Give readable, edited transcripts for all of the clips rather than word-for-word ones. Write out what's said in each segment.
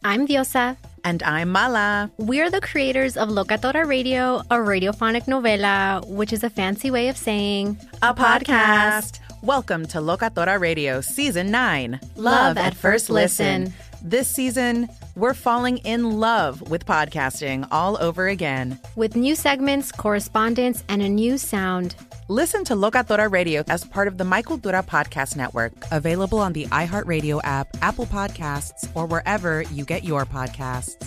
I'm Diosa. And I'm Mala. We're the creators of Locatora Radio, a radiophonic novela, which is a fancy way of saying a podcast. Welcome to Locatora Radio Season 9, Love at First Listen. This season, we're falling in love with podcasting all over again. With new segments, correspondence, and a new sound. Listen to Locatora Radio as part of the My Cultura Podcast Network, available on the iHeartRadio app, Apple Podcasts, or wherever you get your podcasts.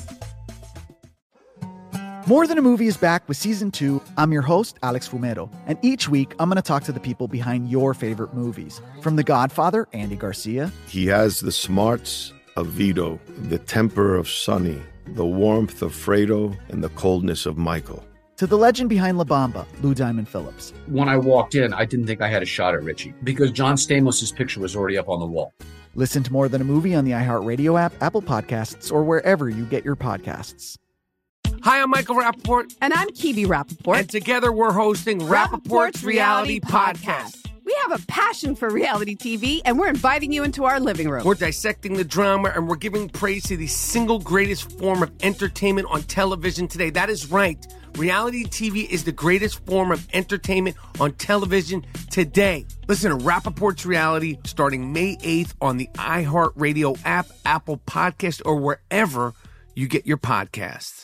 More Than a Movie is back with Season 2. I'm your host, Alex Fumero, and each week I'm going to talk to the people behind your favorite movies. From The Godfather, Andy Garcia. He has the smarts of Vito, the temper of Sonny, the warmth of Fredo, and the coldness of Michael. To the legend behind La Bamba, Lou Diamond Phillips. When I walked in, I didn't think I had a shot at Richie because John Stamos' picture was already up on the wall. Listen to More Than a Movie on the iHeartRadio app, Apple Podcasts, or wherever you get your podcasts. Hi, I'm Michael Rappaport. And I'm Kibi Rappaport. And together we're hosting Rappaport's Reality Podcast. We have a passion for reality TV, and we're inviting you into our living room. We're dissecting the drama, and we're giving praise to the single greatest form of entertainment on television today. That is right. Reality TV is the greatest form of entertainment on television today. Listen to Rappaport's Reality starting May 8th on the iHeartRadio app, Apple Podcast, or wherever you get your podcasts.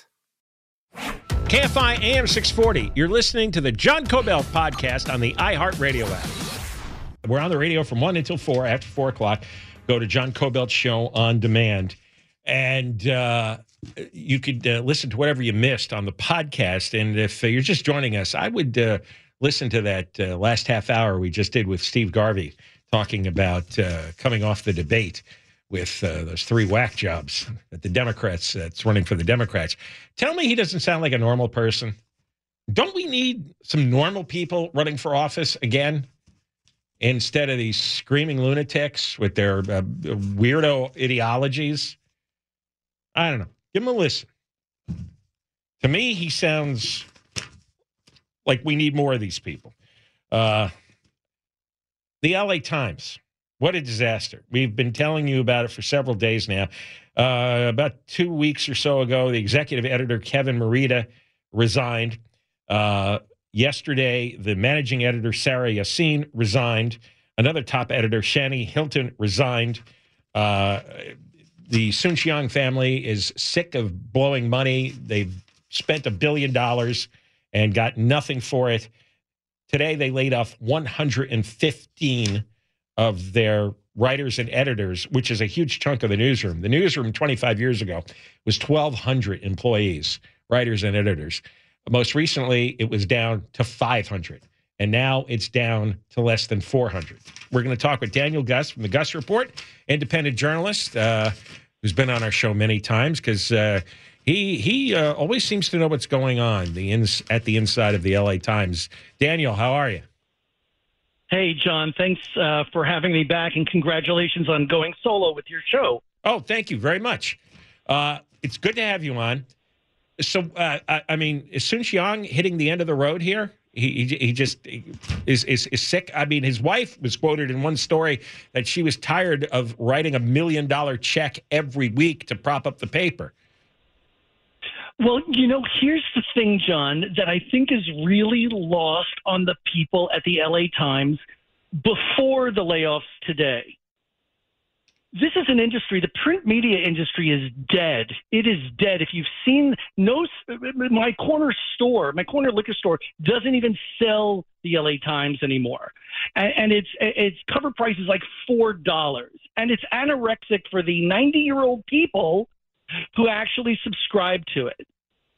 KFI AM 640. You're listening to the John Kobylt podcast on the iHeartRadio app. We're on the radio from 1 until 4. After 4 o'clock, go to John Kobylt Show on demand. And you could listen to whatever you missed on the podcast. And if you're just joining us, I would listen to that last half hour we just did with Steve Garvey talking about coming off the debate with those 3 whack jobs that the Democrats, that's running for the Democrats. Tell me he doesn't sound like a normal person. Don't we need some normal people running for office again instead of these screaming lunatics with their weirdo ideologies? I don't know. Give him a listen. To me, he sounds like we need more of these people. The LA Times. What a disaster. We've been telling you about it for several days now. About 2 weeks or so ago, the executive editor, Kevin Merida, resigned. Yesterday, the managing editor, Sarah Yassin, resigned. Another top editor, Shani Hilton, resigned. The Soon-Shiong family is sick of blowing money. They've spent $1 billion and got nothing for it. Today, they laid off 115 of their writers and editors, which is a huge chunk of the newsroom. The newsroom 25 years ago was 1,200 employees, writers and editors. Most recently, it was down to 500, and now it's down to less than 400. We're going to talk with Daniel Gus from the Gus Report, independent journalist who's been on our show many times because he always seems to know what's going on at the inside of the LA Times. Daniel, how are you? Hey, John, thanks for having me back, and congratulations on going solo with your show. Oh, thank you very much. It's good to have you on. So, I mean, is Soon-Shiong hitting the end of the road here? He just is sick. I mean, his wife was quoted in one story that she was tired of writing $1 million check every week to prop up the paper. Well, here's the thing, John, that I think is really lost on the people at the LA Times before the layoffs today. This is an industry, the print media industry is dead. It is dead. If you've seen my corner liquor store doesn't even sell the LA Times anymore. And its cover price is like $4. And it's anorexic for the 90-year-old people who actually subscribe to it.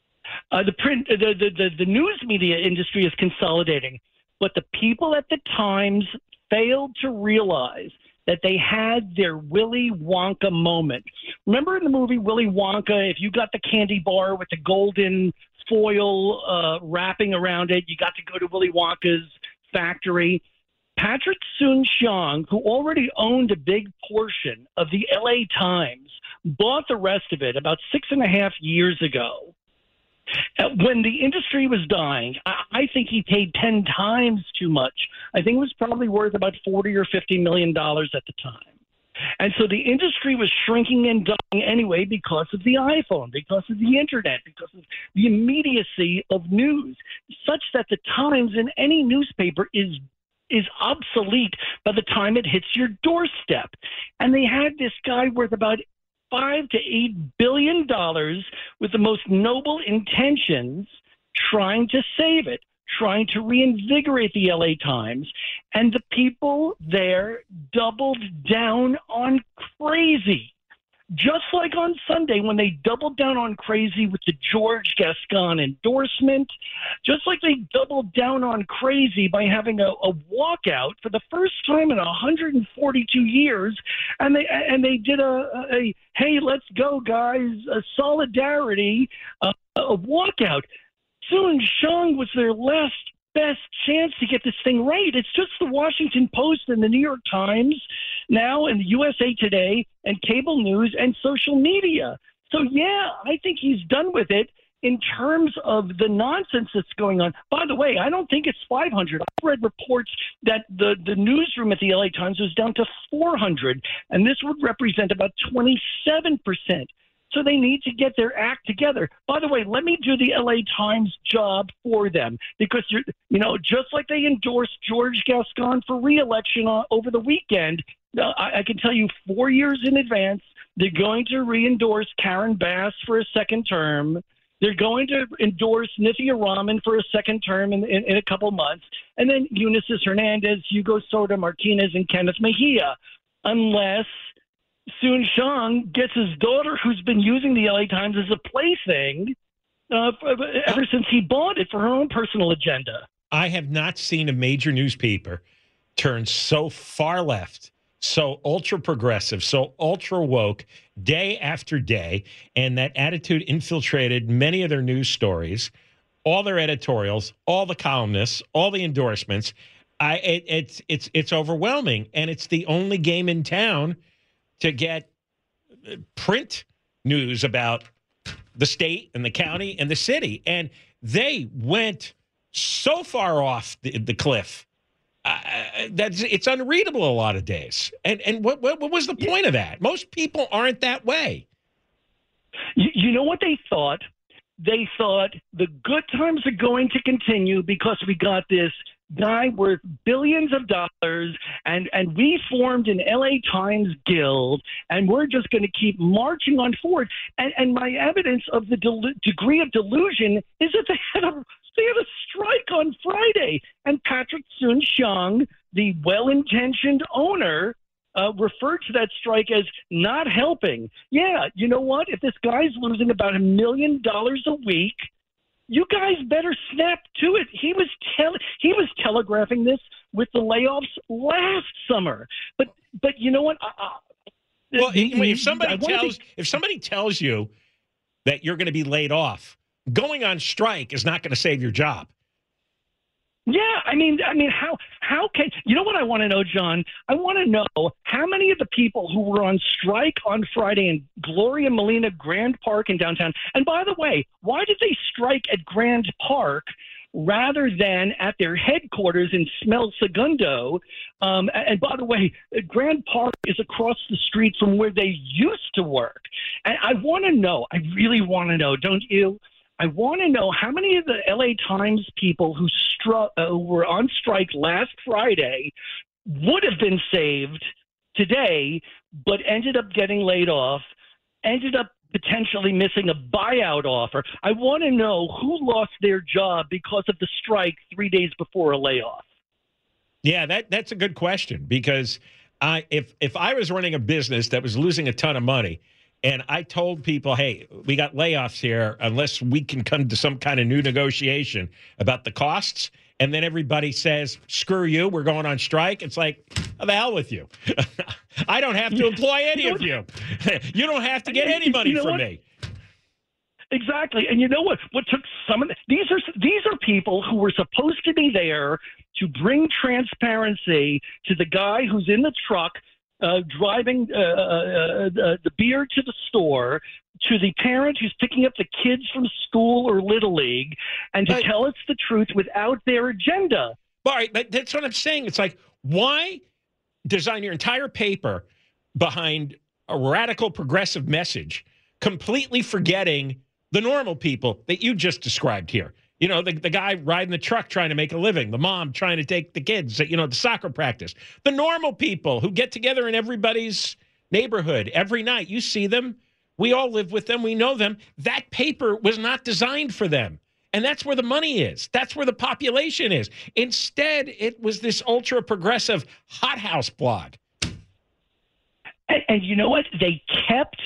The news media industry is consolidating, but the people at the Times failed to realize that they had their Willy Wonka moment. Remember in the movie Willy Wonka, if you got the candy bar with the golden foil wrapping around it, you got to go to Willy Wonka's factory. Patrick Soon-Shiong, who already owned a big portion of the LA Times, bought the rest of it about 6.5 years ago. When the industry was dying, I think he paid 10 times too much. I think it was probably worth about $40 or $50 million at the time. And so the industry was shrinking and dying anyway because of the iPhone, because of the internet, because of the immediacy of news, such that the Times in any newspaper is obsolete by the time it hits your doorstep. And they had this guy worth about $5 to $8 billion with the most noble intentions trying to save it, trying to reinvigorate the LA Times. And the people there doubled down on crazy. Just like on Sunday when they doubled down on crazy with the George Gascon endorsement, just like they doubled down on crazy by having a walkout for the first time in 142 years, and they did a hey, let's go guys, a solidarity, a walkout. Soon Shang was their last best chance to get this thing right. It's just the Washington Post and the New York Times now and the USA Today and cable news and social media. So, yeah, I think he's done with it in terms of the nonsense that's going on. By the way, I don't think it's 500. I've read reports that the newsroom at the LA Times was down to 400, and this would represent about 27%. So they need to get their act together. By the way, let me do the LA Times job for them, because just like they endorsed George Gascon for re-election over the weekend, I can tell you 4 years in advance they're going to re-endorse Karen Bass for a second term. They're going to endorse Nithya Raman for a second term in a couple months, and then Ulises Hernandez, Hugo Soto Martinez, and Kenneth Mejia, unless Soon Shang gets his daughter, who's been using the LA Times as a plaything ever since he bought it for her own personal agenda. I have not seen a major newspaper turn so far left, so ultra progressive, so ultra woke day after day, and that attitude infiltrated many of their news stories, all their editorials, all the columnists, all the endorsements. It's overwhelming, and it's the only game in town to get print news about the state and the county and the city. And they went so far off the cliff that it's unreadable a lot of days. And what was the point of that? Most people aren't that way. You know what they thought? They thought the good times are going to continue because we got this guy worth billions of dollars, and we formed an LA Times guild, and we're just going to keep marching on forward. And my evidence of the degree of delusion is that they had a strike on Friday, and Patrick Soon-Shiong, the well-intentioned owner, referred to that strike as not helping. Yeah, you know what? If this guy's losing about $1 million a week, you guys better snap to it. He was telegraphing this with the layoffs last summer. But you know what? Well, if somebody tells you that you're going to be laid off, going on strike is not going to save your job. Yeah, I mean, how can you know what I want to know, John? I want to know how many of the people who were on strike on Friday in Gloria Molina Grand Park in downtown. And by the way, why did they strike at Grand Park rather than at their headquarters in Smel Segundo? And by the way, Grand Park is across the street from where they used to work. And I want to know. I really want to know, don't you? I want to know how many of the LA Times people who were on strike last Friday would have been saved today, but ended up getting laid off, ended up potentially missing a buyout offer. I want to know who lost their job because of the strike 3 days before a layoff. Yeah, that's a good question, because if I was running a business that was losing a ton of money, and I told people, hey, we got layoffs here unless we can come to some kind of new negotiation about the costs, and then everybody says, screw you, we're going on strike. It's like, oh, the hell with you. I don't have to employ any of you. You don't have to get any money from me. Exactly. And you know what? What took some of these are people who were supposed to be there to bring transparency to the guy who's in the truck driving the beer to the store, to the parent who's picking up the kids from school or Little League, and to tell us the truth without their agenda. All right, but that's what I'm saying. It's like, why design your entire paper behind a radical progressive message, completely forgetting the normal people that you just described here. You know, the guy riding the truck trying to make a living, the mom trying to take the kids, to soccer practice. The normal people who get together in everybody's neighborhood every night. You see them. We all live with them. We know them. That paper was not designed for them. And that's where the money is. That's where the population is. Instead, it was this ultra-progressive hothouse blog. And you know what? They kept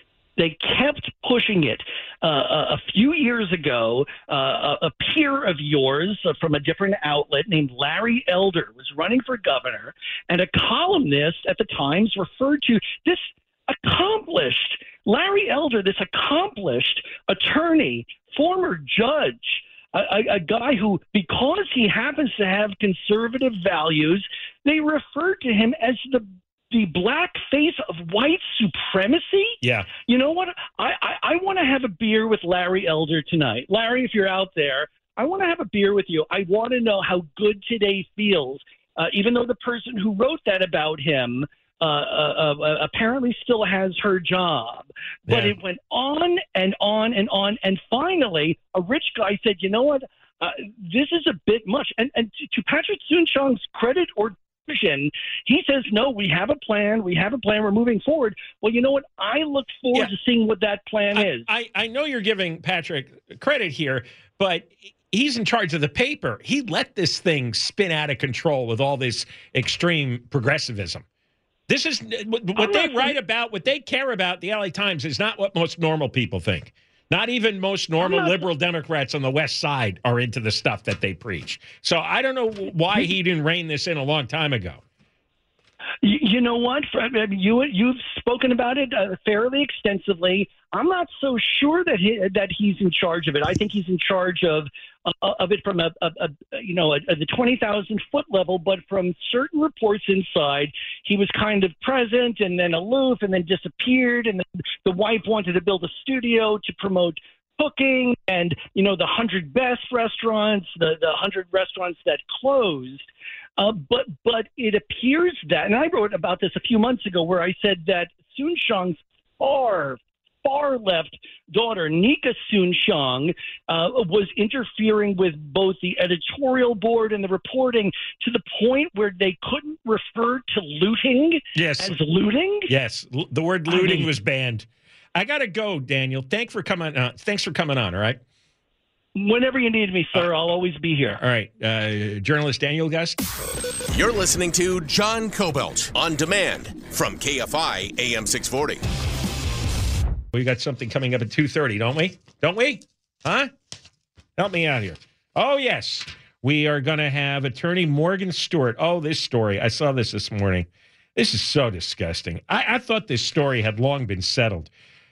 pushing it. A few years ago, a peer of yours from a different outlet named Larry Elder was running for governor, and a columnist at the Times referred to this accomplished Larry Elder, this accomplished attorney, former judge, a guy who, because he happens to have conservative values, they referred to him as the black face of white supremacy. Yeah. You know what? I want to have a beer with Larry Elder tonight. Larry, if you're out there, I want to have a beer with you. I want to know how good today feels, even though the person who wrote that about him apparently still has her job. But it went on and on and on. And finally, a rich guy said, you know what? This is a bit much. And to Patrick Soon-Shiong's credit or he says, no, we have a plan. We're moving forward. Well, you know what? I look forward to seeing what that plan is. I know you're giving Patrick credit here, but he's in charge of the paper. He let this thing spin out of control with all this extreme progressivism. This is what they write about, what they care about, the LA Times, is not what most normal people think. Not even most normal liberal Democrats on the West Side are into the stuff that they preach. So I don't know why he didn't rein this in a long time ago. You know what? You've spoken about it fairly extensively. I'm not so sure that he's in charge of it. I think he's in charge of it from the 20,000 foot level, but from certain reports inside, he was kind of present and then aloof and then disappeared. And then the wife wanted to build a studio to promote cooking, and the 100 best restaurants, the 100 restaurants that closed. But it appears that, and I wrote about this a few months ago, where I said that Soon-Shiong's far left daughter, Nika Soon-Shiong, was interfering with both the editorial board and the reporting to the point where they couldn't refer to looting as looting. Yes, the word looting was banned. I got to go, Daniel. Thanks for coming on, all right? Whenever you need me, sir, I'll always be here. All right. Journalist Daniel Gust. You're listening to John Kobylt on demand from KFI AM 640. We got something coming up at 2:30, don't we? Don't we? Huh? Help me out here. Oh, yes. We are going to have attorney Morgan Stewart. Oh, this story. I saw this morning. This is so disgusting. I thought this story had long been settled.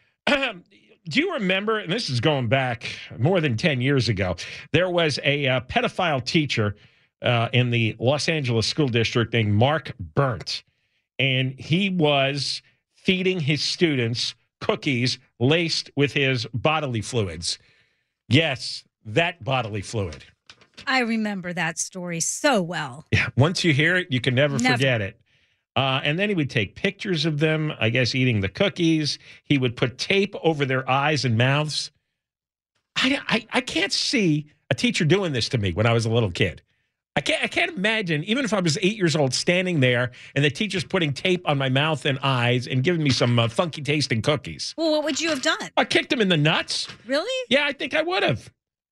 Do you remember, and this is going back more than 10 years ago, there was a pedophile teacher in the Los Angeles School District named Mark Burnt, and he was feeding his students cookies laced with his bodily fluids. Yes, that bodily fluid. I remember that story so well. Yeah, once you hear it, you can never forget it. And then he would take pictures of them, I guess, eating the cookies. He would put tape over their eyes and mouths. I can't see a teacher doing this to me when I was a little kid. I can't imagine, even if I was 8 years old, standing there and the teacher's putting tape on my mouth and eyes and giving me some funky tasting cookies. Well, what would you have done? I kicked him in the nuts. Really? Yeah, I think I would have.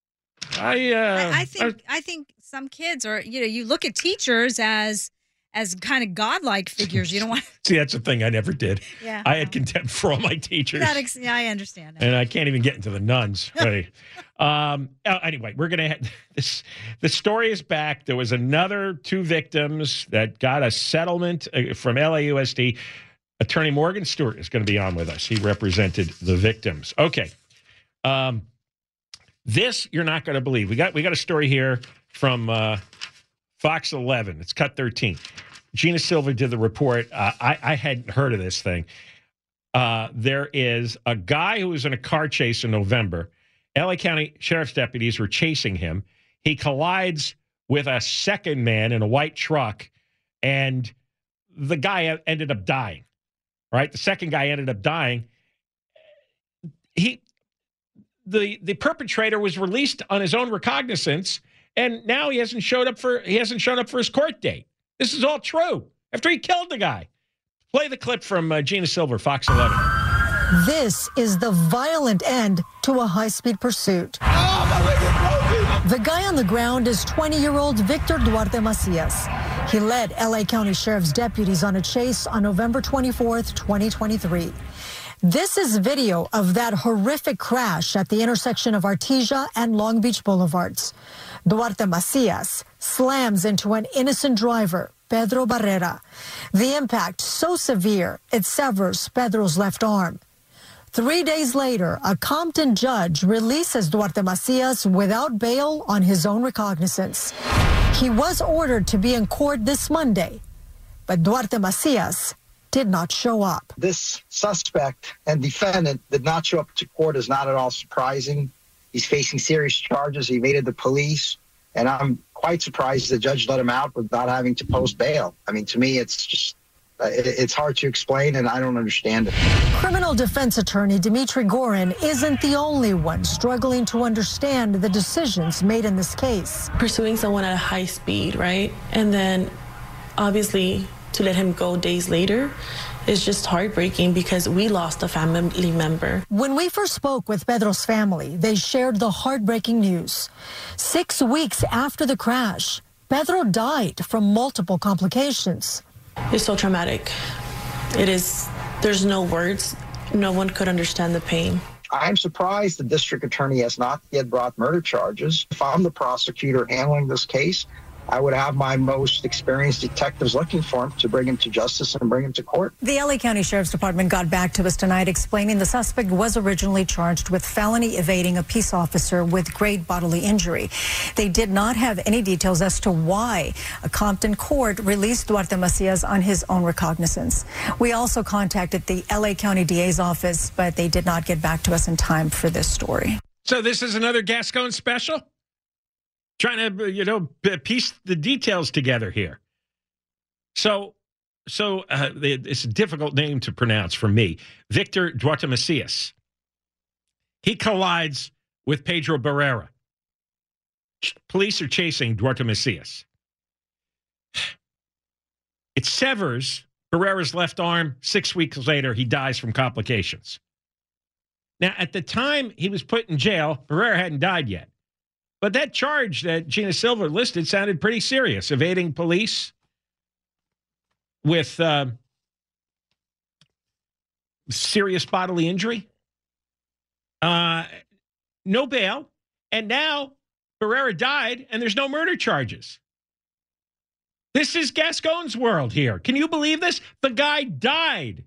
I think some kids are, you look at teachers as kind of godlike figures. You don't want. See, that's the thing I never did. Yeah, I had contempt for all my teachers. I understand that. And I can't even get into the nuns. Right. Anyway, we're gonna have this. The story is back. There was another 2 victims that got a settlement from LAUSD. Attorney Morgan Stewart is going to be on with us. He represented the victims. Okay. This you're not going to believe. We got a story here from Fox 11. It's cut 13. Gina Silva did the report. I hadn't heard of this thing. There is a guy who was in a car chase in November. LA County Sheriff's deputies were chasing him. He collides with a second man in a white truck, and the guy ended up dying. right? The second guy ended up dying. The perpetrator was released on his own recognizance, and now he hasn't shown up for his court date. This is all true. After he killed the guy. Play the clip from Gina Silver, Fox 11. This is the violent end to a high-speed pursuit. The guy on the ground is 20-year-old Victor Duarte Macias. He led L.A. County Sheriff's deputies on a chase on November 24th, 2023. This is video of that horrific crash at the intersection of Artesia and Long Beach Boulevards. Duarte Macias slams into an innocent driver, Pedro Barrera. The impact so severe, it severs Pedro's left arm. 3 days later, a Compton judge releases Duarte Macias without bail on his own recognizance. He was ordered to be in court this Monday, but Duarte Macias did not show up. This suspect and defendant did not show up to court is not at all surprising. He's facing serious charges. He evaded the police, and I'm quite surprised the judge let him out without having to post bail. I mean, to me, it's just, it's hard to explain, and I don't understand it. Criminal defense attorney Dimitri Gorin isn't the only one struggling to understand the decisions made in this case. Pursuing someone at a high speed, right? And then, obviously, to let him go days later is just heartbreaking because we lost a family member. When we first spoke with Pedro's family, they shared the heartbreaking news. 6 weeks after the crash, Pedro died from multiple complications. It's so traumatic. It is, there's no words. No one could understand the pain. I'm surprised the district attorney has not yet brought murder charges. If I'm the prosecutor handling this case, I would have my most experienced detectives looking for him to bring him to justice and bring him to court. The LA County Sheriff's Department got back to us tonight explaining the suspect was originally charged with felony evading a peace officer with great bodily injury. They did not have any details as to why a Compton court released Duarte Macias on his own recognizance. We also contacted the LA County DA's office, but they did not get back to us in time for this story. So this is another Gascon special? Trying to, piece the details together here. So it's a difficult name to pronounce for me. Victor Duarte Macias. He collides with Pedro Barrera. Police are chasing Duarte Macias. It severs Barrera's left arm. 6 weeks later, he dies from complications. Now, at the time he was put in jail, Barrera hadn't died yet. But that charge that Gina Silver listed sounded pretty serious. Evading police with serious bodily injury. No bail. And now Barrera died and there's no murder charges. This is Gascon's world here. Can you believe this? The guy died.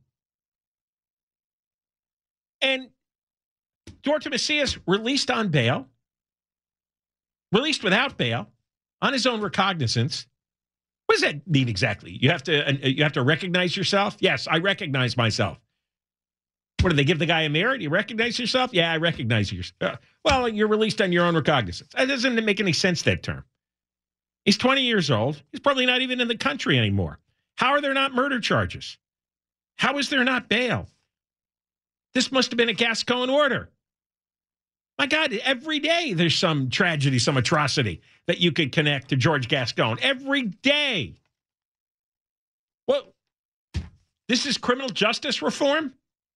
And Duarte Macias released on bail. Released without bail, on his own recognizance. What does that mean exactly? You have to recognize yourself? Yes, I recognize myself. What, do they give the guy a mirror? Do you recognize yourself? Yeah, I recognize you. Well, you're released on your own recognizance. That doesn't make any sense, that term. He's 20 years old. He's probably not even in the country anymore. How are there not murder charges? How is there not bail? This must have been a Gascon order. My God, every day there's some tragedy, some atrocity that you could connect to George Gascon. Every day. Well, this is criminal justice reform?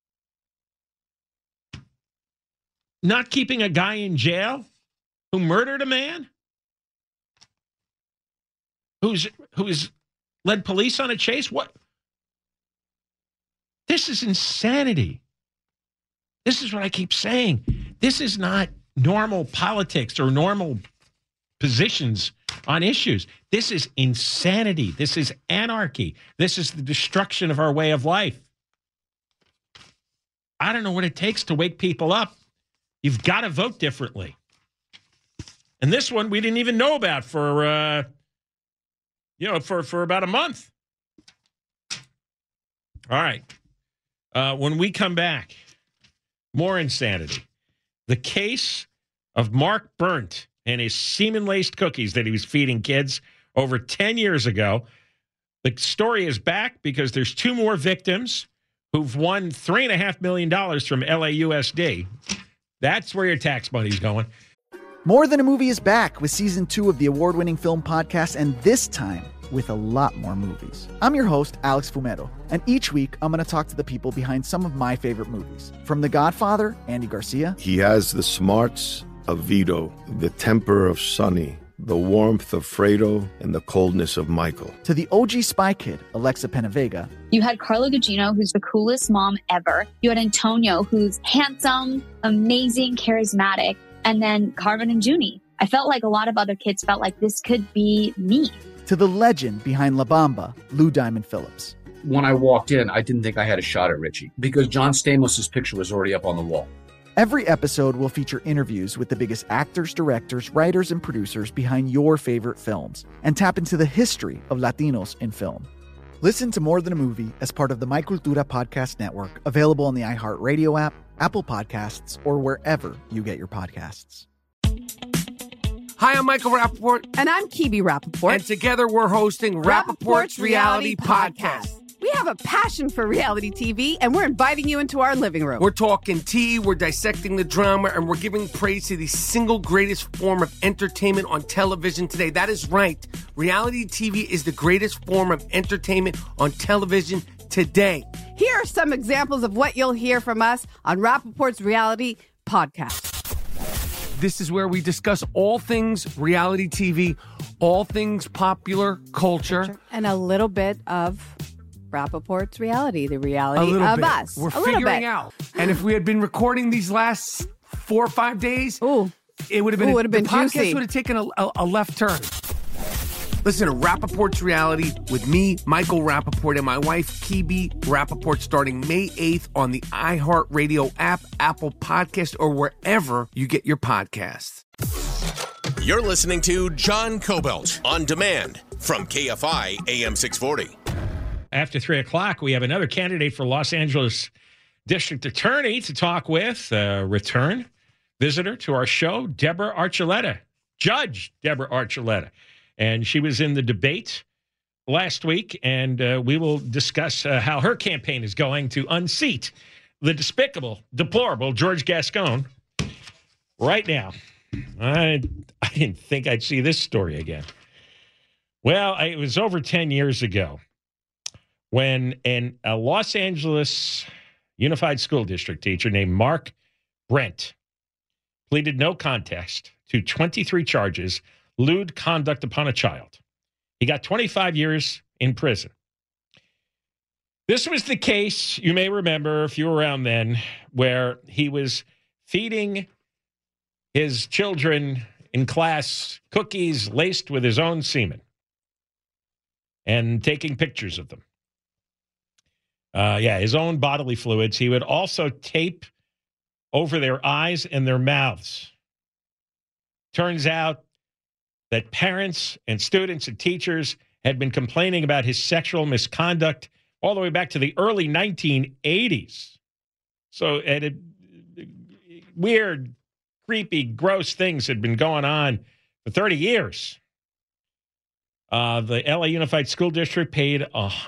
Not keeping a guy in jail who murdered a man? Who's led police on a chase? What? This is insanity. This is what I keep saying. This is not normal politics or normal positions on issues. This is insanity. This is anarchy. This is the destruction of our way of life. I don't know what it takes to wake people up. You've got to vote differently. And this one we didn't even know about for about a month. All right. When we come back, more insanity. The case of Mark Berndt and his semen-laced cookies that he was feeding kids over 10 years ago. The story is back because there's 2 more victims who've won $3.5 million from LAUSD. That's where your tax money's going. More Than a Movie is back with season 2 of the award-winning film podcast, and this time with a lot more movies. I'm your host, Alex Fumero, and each week I'm going to talk to the people behind some of my favorite movies. From The Godfather, Andy Garcia. He has the smarts of Vito, the temper of Sonny, the warmth of Fredo, and the coldness of Michael. To the OG Spy Kid, Alexa Penavega. You had Carla Gugino, who's the coolest mom ever. You had Antonio, who's handsome, amazing, charismatic. And then Carmen and Junie. I felt like a lot of other kids felt like this could be me. To the legend behind La Bamba, Lou Diamond Phillips. When I walked in, I didn't think I had a shot at Richie because John Stamos' picture was already up on the wall. Every episode will feature interviews with the biggest actors, directors, writers, and producers behind your favorite films and tap into the history of Latinos in film. Listen to More Than a Movie as part of the My Cultura Podcast Network, available on the iHeartRadio app, Apple Podcasts, or wherever you get your podcasts. Hi, I'm Michael Rappaport. And I'm Kibi Rappaport. And together we're hosting Rappaport's Reality Podcast. We have a passion for reality TV, and we're inviting you into our living room. We're talking tea, we're dissecting the drama, and we're giving praise to the single greatest form of entertainment on television today. That is right. Reality TV is the greatest form of entertainment on television today. Here are some examples of what you'll hear from us on Rappaport's Reality Podcast. This is where we discuss all things reality TV, all things popular culture. And a little bit of Rappaport's reality, the reality of bit. Us. We're figuring out. And if we had been recording these last 4 or 5 days, it would have been, the podcast juicy. would have taken a left turn. Listen to Rappaport's Reality with me, Michael Rappaport, and my wife, Kibi Rappaport, starting May 8th on the iHeartRadio app, Apple Podcast, or wherever you get your podcasts. You're listening to John Cobelt on demand from KFI AM 640. After 3 o'clock, we have another candidate for Los Angeles District Attorney to talk with, return visitor to our show, Deborah Archuleta, Judge Deborah Archuleta. And she was in the debate last week, and we will discuss how her campaign is going to unseat the despicable, deplorable George Gascon right now. I didn't think I'd see this story again. Well, it was over 10 years ago when a Los Angeles Unified School District teacher named Mark Brent pleaded no contest to 23 charges, lewd conduct upon a child. He got 25 years in prison. This was the case, you may remember if you were around then, where he was feeding his children in class cookies laced with his own semen and taking pictures of them. His own bodily fluids. He would also tape over their eyes and their mouths. Turns out that parents and students and teachers had been complaining about his sexual misconduct all the way back to the early 1980s. So weird, creepy, gross things had been going on for 30 years. The LA Unified School District paid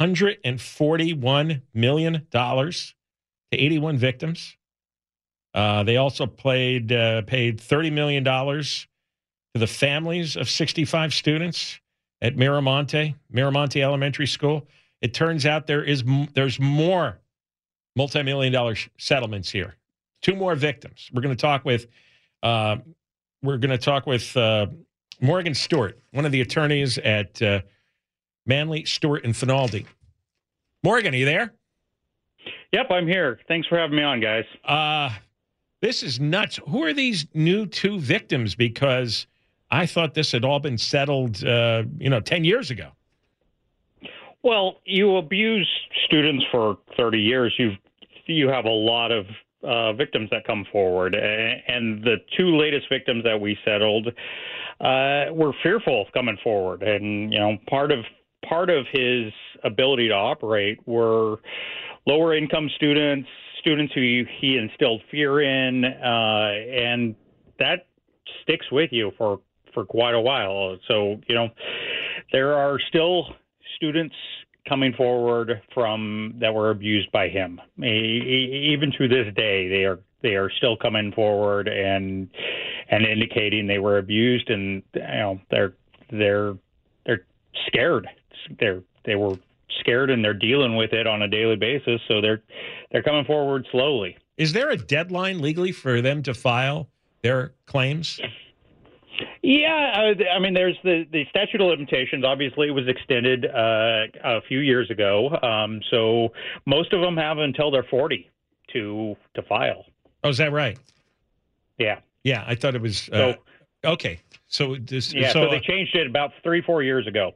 $141 million to 81 victims. They also paid $30 million to the families of 65 students at Miramonte Elementary School. It turns out there's more multi-million-dollar settlements here. 2 more victims. We're going to talk with Morgan Stewart, one of the attorneys at Manley, Stewart, and Finaldi. Morgan, are you there? Yep, I'm here. Thanks for having me on, guys. This is nuts. Who are these new 2 victims? Because I thought this had all been settled, 10 years ago. Well, you abuse students for 30 years. You have a lot of victims that come forward, and the 2 latest victims that we settled were fearful of coming forward, and part of his ability to operate were lower income students who he instilled fear in, and that sticks with you for quite a while. So there are still students coming forward from that were abused by him. Even to this day, they are still coming forward and indicating they were abused, and they're scared. They were scared, and they're dealing with it on a daily basis. So they're coming forward slowly. Is there a deadline legally for them to file their claims? Yeah, I mean, there's the statute of limitations. Obviously, it was extended a few years ago. So most of them have until they're 40 to file. Oh, is that right? Yeah. Yeah, I thought it was okay. So this. Yeah, so they changed it about 3-4 years ago.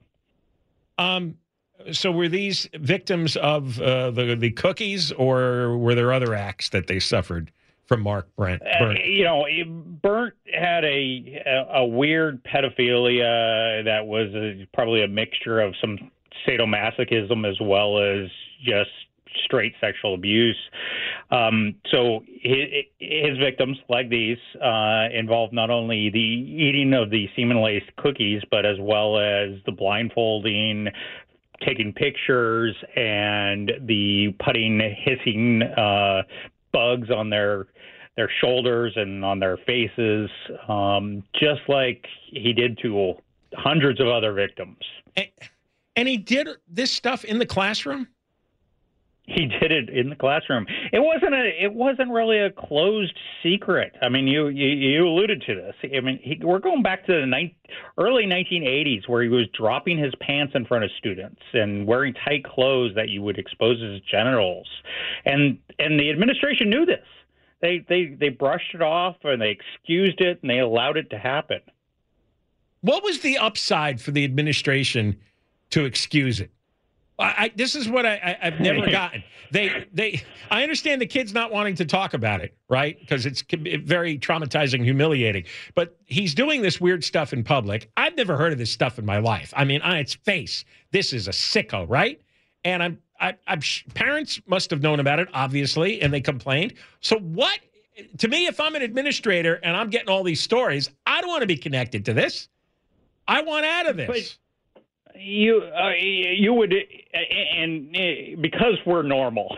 So were these victims of the cookies, or were there other acts that they suffered from Mark Burnt? Burnt had a weird pedophilia that was probably a mixture of some sadomasochism as well as just straight sexual abuse. So his victims, like these, involved not only the eating of the semen-laced cookies, but as well as the blindfolding, taking pictures, and the putting hissing bugs on their shoulders and on their faces, just like he did to hundreds of other victims. And he did this stuff in the classroom? He did it in the classroom. It wasn't really a closed secret. I mean, you alluded to this. I mean, we're going back to the early 1980s, where he was dropping his pants in front of students and wearing tight clothes that you would expose his genitals, and the administration knew this. They brushed it off, and they excused it, and they allowed it to happen. What was the upside for the administration to excuse it? This is what I've never gotten. I understand the kids not wanting to talk about it, right? Because it's very traumatizing, humiliating. But he's doing this weird stuff in public. I've never heard of this stuff in my life. I mean, on its face, this is a sicko, right? And parents must have known about it, obviously, and they complained. So what? To me, if I'm an administrator and I'm getting all these stories, I don't want to be connected to this. I want out of this. But you would, and because we're normal.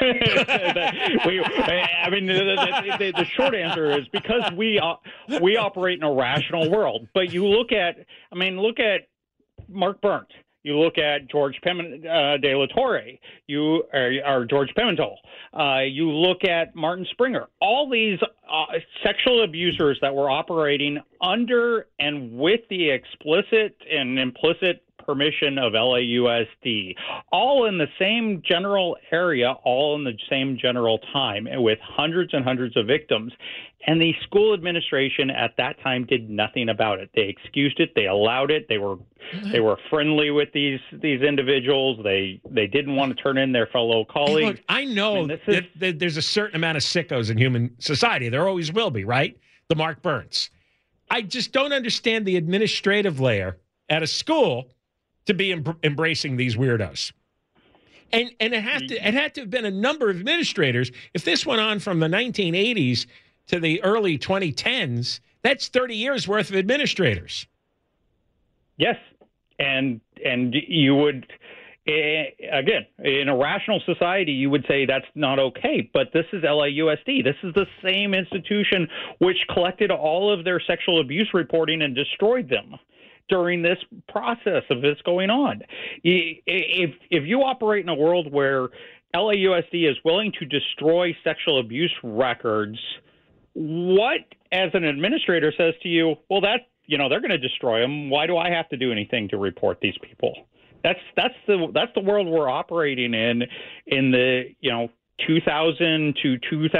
The short answer is because we operate in a rational world. But you look at Mark Burnt. You look at George De La Torre, or George Pimentel. You look at Martin Springer. All these sexual abusers that were operating under and with the explicit and implicit permission of LAUSD, all in the same general area, all in the same general time, and with hundreds and hundreds of victims. And the school administration at that time did nothing about it. They excused it. They allowed it. They were friendly with these individuals. They didn't want to turn in their fellow colleagues. Hey, look, I know that there's a certain amount of sickos in human society. There always will be, right? The Mark Burnts. I just don't understand the administrative layer at a school to be embracing these weirdos. And it had to have been a number of administrators. If this went on from the 1980s to the early 2010s, that's 30 years worth of administrators. Yes. And you would, again, in a rational society, you would say that's not okay. But this is LAUSD. This is the same institution which collected all of their sexual abuse reporting and destroyed them during this process of this going on. If you operate in a world where LAUSD is willing to destroy sexual abuse records, what, as an administrator, says to you, well, they're going to destroy them. Why do I have to do anything to report these people? That's the world we're operating in the 2000 to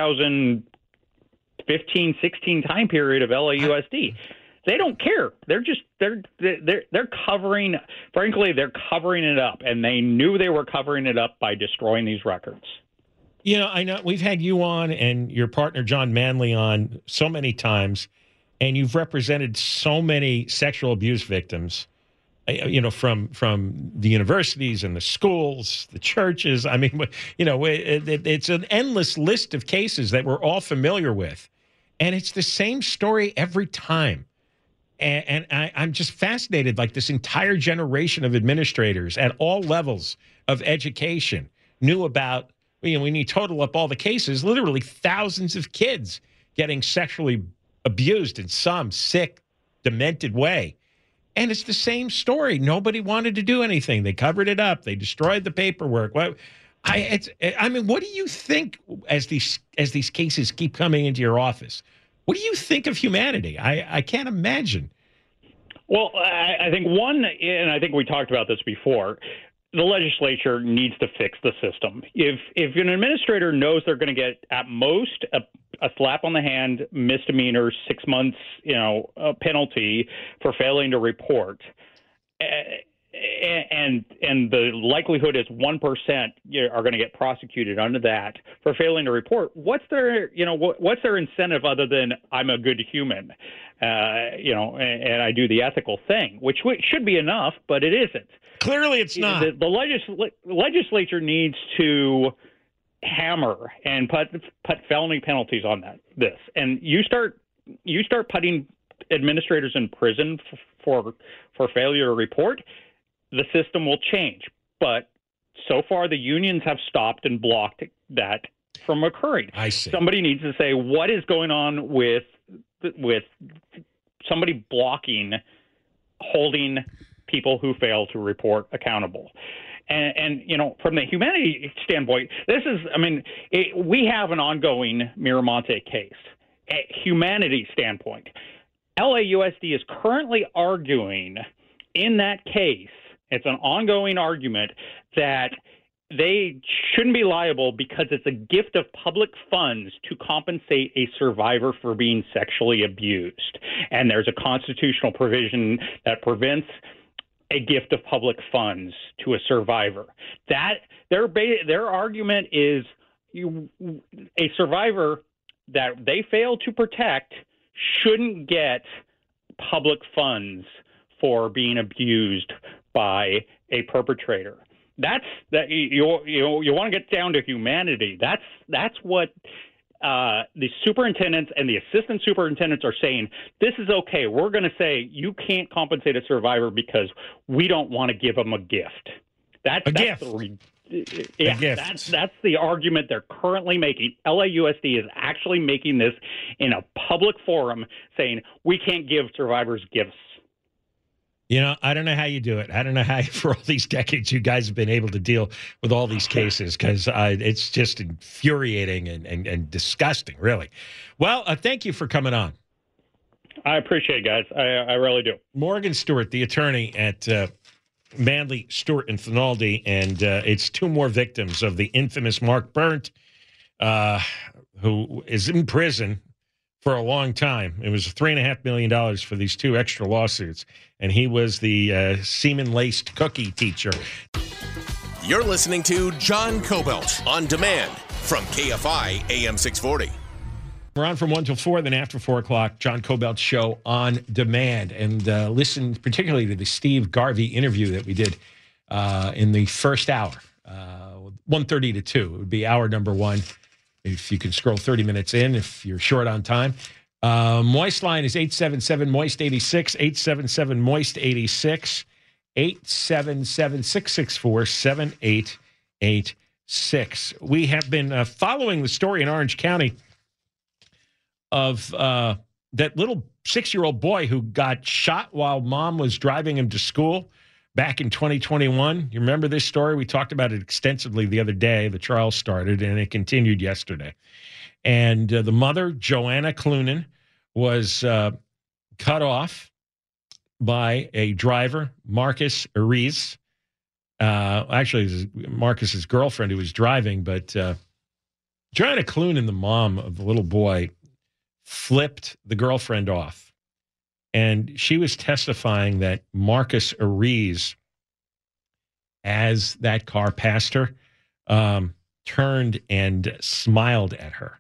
2015, 16 time period of LAUSD. They don't care. They're covering. Frankly, they're covering it up, and they knew they were covering it up by destroying these records. I know we've had you on and your partner John Manley on so many times, and you've represented so many sexual abuse victims. From the universities and the schools, the churches. I mean, it's an endless list of cases that we're all familiar with, and it's the same story every time. And I'm just fascinated, like this entire generation of administrators at all levels of education knew about, when you total up all the cases, literally thousands of kids getting sexually abused in some sick, demented way. And it's the same story. Nobody wanted to do anything. They covered it up. They destroyed the paperwork. What do you think as these cases keep coming into your office? What do you think of humanity? I can't imagine. Well, I think one, and I think we talked about this before, the legislature needs to fix the system. If an administrator knows they're going to get at most a slap on the hand, misdemeanor, 6 months, a penalty for failing to report, and the likelihood is 1% are going to get prosecuted under that for failing to report. What's their incentive other than I'm a good human, and I do the ethical thing, which should be enough, but it isn't. Clearly, it's not. The legislature needs to hammer and put felony penalties on this, and you start putting administrators in prison for failure to report. The system will change, but so far the unions have stopped and blocked that from occurring. I see. Somebody needs to say what is going on with somebody holding people who fail to report accountable. And from the humanity standpoint, we have an ongoing Miramonte case. A humanity standpoint, LAUSD is currently arguing in that case, it's an ongoing argument that they shouldn't be liable because it's a gift of public funds to compensate a survivor for being sexually abused. And there's a constitutional provision that prevents a gift of public funds to a survivor. That their argument is a survivor that they failed to protect shouldn't get public funds for being abused by a perpetrator. That's that you want to get down to humanity. That's what the superintendents and the assistant superintendents are saying. This is okay. We're going to say you can't compensate a survivor because we don't want to give them a gift. That's the argument they're currently making. LAUSD is actually making this in a public forum, saying we can't give survivors gifts. I don't know how you do it. I don't know how, for all these decades, you guys have been able to deal with all these cases, because it's just infuriating and disgusting, really. Well, thank you for coming on. I appreciate it, guys. I really do. Morgan Stewart, the attorney at Manley, Stewart, and Finaldi, and it's two more victims of the infamous Mark Berndt, who is in prison for a long time. It was $3.5 million for these two extra lawsuits, and he was the semen-laced cookie teacher. You're listening to John Cobelt on demand from KFI AM 640. We're on from 1 till 4, then after 4 o'clock, John Cobelt Show on demand. And listen particularly to the Steve Garvey interview that we did in the first hour, 1:30 to 2. It would be hour number 1. If you can scroll 30 minutes in, if you're short on time. Moist line is 877-MOIST-86, 877-MOIST-86, 877-664-7886. We have been following the story in Orange County of that little 6-year-old boy who got shot while mom was driving him to school back in 2021. You remember this story? We talked about it extensively the other day. The trial started, and it continued yesterday. And the mother, Joanna Clunan, was cut off by a driver, Marcus Ariz. Actually, it was Marcus's girlfriend who was driving, but Joanna Clunan, the mom of the little boy, flipped the girlfriend off. And she was testifying that Marcus Ariz, as that car passed her, turned and smiled at her.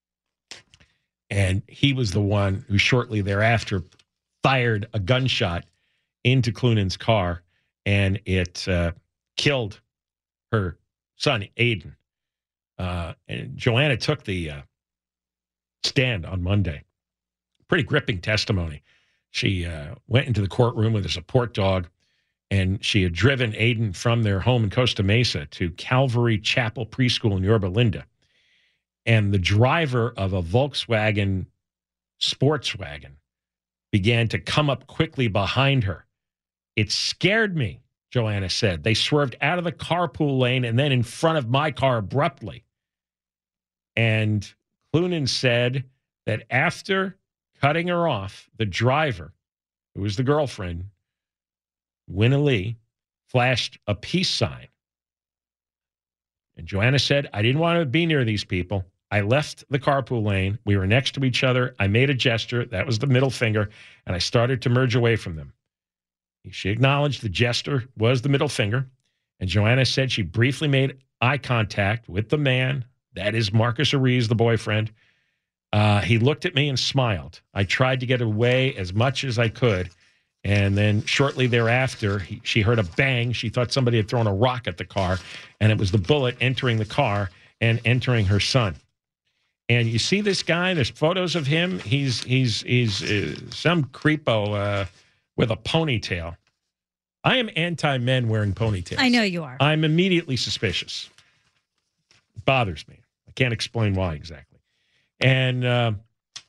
And he was the one who shortly thereafter fired a gunshot into Clunan's car, and it killed her son, Aiden. And Joanna took the stand on Monday. Pretty gripping testimony. She went into the courtroom with a support dog, and she had driven Aiden from their home in Costa Mesa to Calvary Chapel Preschool in Yorba Linda. And the driver of a Volkswagen sports wagon began to come up quickly behind her. It scared me, Joanna said. They swerved out of the carpool lane and then in front of my car abruptly. And Clunan said that after cutting her off, the driver, who was the girlfriend, Winna Lee, flashed a peace sign. And Joanna said, I didn't want to be near these people. I left the carpool lane. We were next to each other. I made a gesture. That was the middle finger. And I started to merge away from them. She acknowledged the gesture was the middle finger. And Joanna said she briefly made eye contact with the man. That is Marcus Ariz, the boyfriend. He looked at me and smiled. I tried to get away as much as I could. And then shortly thereafter, she heard a bang. She thought somebody had thrown a rock at the car. And it was the bullet entering the car and entering her son. And you see this guy, there's photos of him. He's some creepo with a ponytail. I am anti-men wearing ponytails. I know you are. I'm immediately suspicious. It bothers me. I can't explain why exactly. And,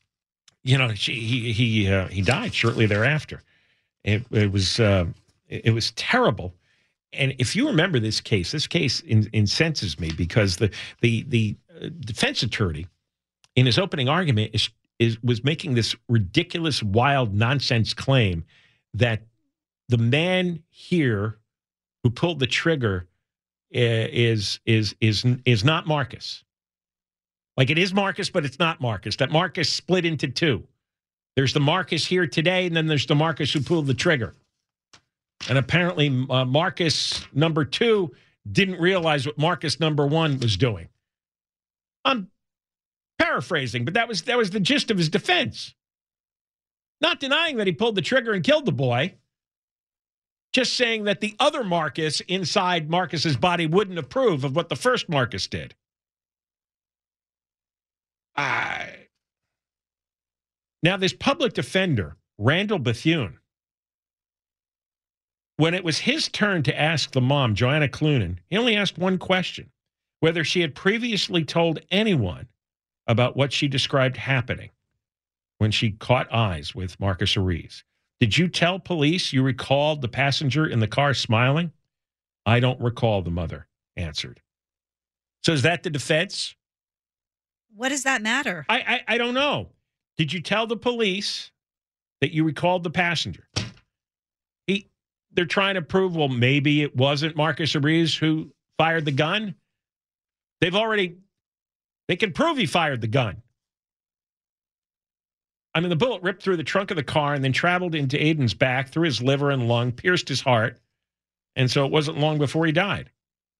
he died shortly thereafter. It was terrible. And if you remember this case incenses me because the defense attorney, in his opening argument, was making this ridiculous, wild, nonsense claim that the man here who pulled the trigger is not Marcus. Like, it is Marcus, but it's not Marcus. That Marcus split into two. There's the Marcus here today, and then there's the Marcus who pulled the trigger. And apparently Marcus number 2 didn't realize what Marcus number 1 was doing. I'm paraphrasing, but that was the gist of his defense. Not denying that he pulled the trigger and killed the boy. Just saying that the other Marcus inside Marcus's body wouldn't approve of what the first Marcus did. Now, this public defender, Randall Bethune, when it was his turn to ask the mom, Joanna Clunan, he only asked one question, whether she had previously told anyone about what she described happening when she caught eyes with Marcus Ariz. Did you tell police you recalled the passenger in the car smiling? I don't recall, the mother answered. So is that the defense? What does that matter? I don't know. Did you tell the police that you recalled the passenger? They're trying to prove, well, maybe it wasn't Marcus Ariz who fired the gun. They can prove he fired the gun. I mean, the bullet ripped through the trunk of the car and then traveled into Aiden's back, through his liver and lung, pierced his heart. And so it wasn't long before he died.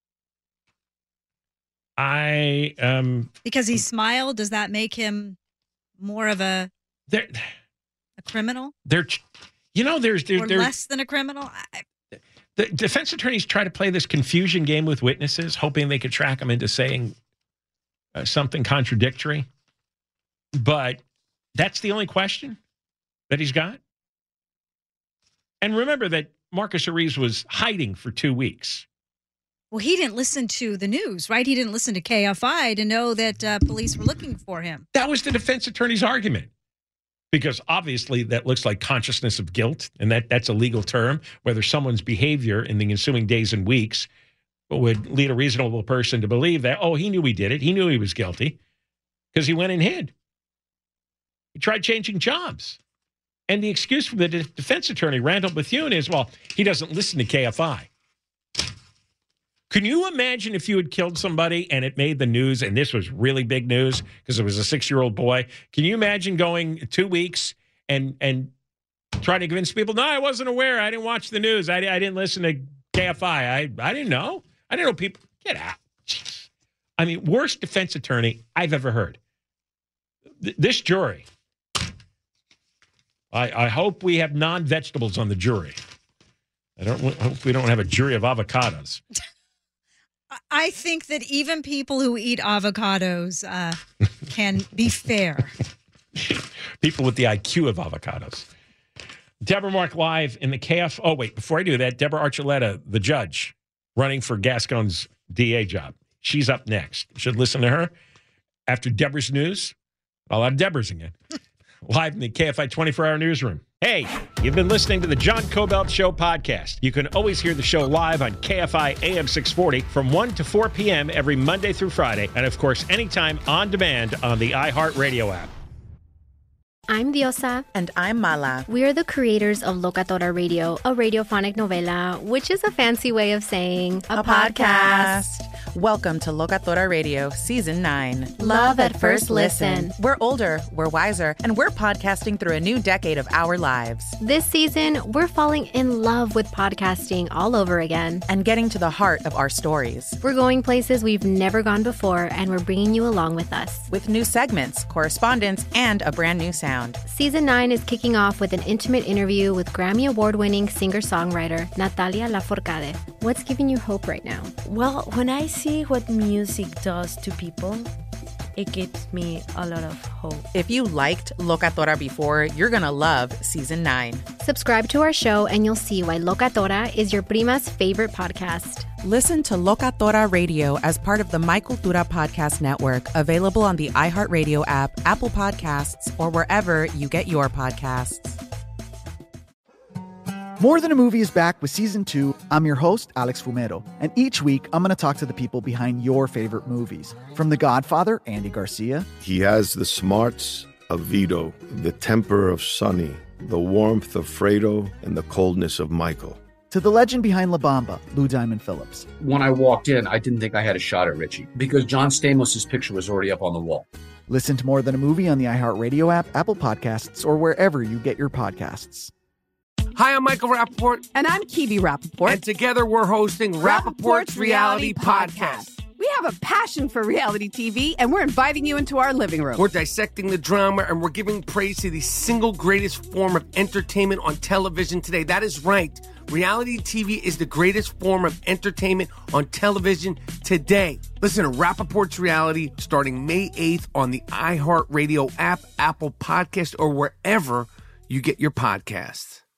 Because he smiled, does that make him more of a criminal? There's less than a criminal? The defense attorneys try to play this confusion game with witnesses, hoping they could track them into saying something contradictory. But that's the only question that he's got. And remember that Marcus Ariz was hiding for 2 weeks. Well, he didn't listen to the news, right? He didn't listen to KFI to know that police were looking for him. That was the defense attorney's argument. Because obviously that looks like consciousness of guilt, and that's a legal term, whether someone's behavior in the ensuing days and weeks would lead a reasonable person to believe that, oh, he knew he did it. He knew he was guilty because he went and hid. He tried changing jobs. And the excuse from the defense attorney, Randall Bethune, is, well, he doesn't listen to KFI. Can you imagine if you had killed somebody and it made the news, and this was really big news because it was a 6-year-old boy? Can you imagine going 2 weeks and trying to convince people, no, I wasn't aware. I didn't watch the news. I didn't listen to KFI. I didn't know. I didn't know people. Get out. I mean, worst defense attorney I've ever heard. This jury. I hope we have non-vegetables on the jury. I hope we don't have a jury of avocados. I think that even people who eat avocados can be fair. People with the IQ of avocados. Deborah Mark live in the KF. Oh, wait, before I do that, Deborah Archuleta, the judge, running for Gascon's DA job. She's up next. Should listen to her after Deborah's news. A lot of Deborah's again. Live in the KFI 24-hour newsroom. Hey, you've been listening to the John Kobylt Show podcast. You can always hear the show live on KFI AM 640 from 1 to 4 p.m. every Monday through Friday. And, of course, anytime on demand on the iHeartRadio app. I'm Diosa. And I'm Mala. We are the creators of Locatora Radio, a radiophonic novela, which is a fancy way of saying a podcast. Welcome to Locatora Radio, Season 9. Love at first listen. We're older, we're wiser, and we're podcasting through a new decade of our lives. This season, we're falling in love with podcasting all over again. And getting to the heart of our stories. We're going places we've never gone before, and we're bringing you along with us. With new segments, correspondence, and a brand new sound. Season 9 is kicking off with an intimate interview with Grammy Award-winning singer-songwriter Natalia Lafourcade. What's giving you hope right now? Well, when I see what music does to people, it gives me a lot of hope. If you liked Locatora before, you're going to love Season 9. Subscribe to our show and you'll see why Locatora is your prima's favorite podcast. Listen to Locatora Radio as part of the My Cultura Podcast Network, available on the iHeartRadio app, Apple Podcasts, or wherever you get your podcasts. More Than a Movie is back with Season 2. I'm your host, Alex Fumero, and each week I'm going to talk to the people behind your favorite movies. From The Godfather, Andy Garcia. He has the smarts of Vito, the temper of Sonny, the warmth of Fredo, and the coldness of Michael. To the legend behind La Bamba, Lou Diamond Phillips. When I walked in, I didn't think I had a shot at Richie because John Stamos' picture was already up on the wall. Listen to More Than a Movie on the iHeartRadio app, Apple Podcasts, or wherever you get your podcasts. Hi, I'm Michael Rappaport. And I'm Kibi Rappaport. And together we're hosting Rappaport's Reality Podcast. We have a passion for reality TV, and we're inviting you into our living room. We're dissecting the drama, and we're giving praise to the single greatest form of entertainment on television today. That is right. Reality TV is the greatest form of entertainment on television today. Listen to Rappaport's Reality starting May 8th on the iHeartRadio app, Apple Podcast, or wherever you get your podcasts.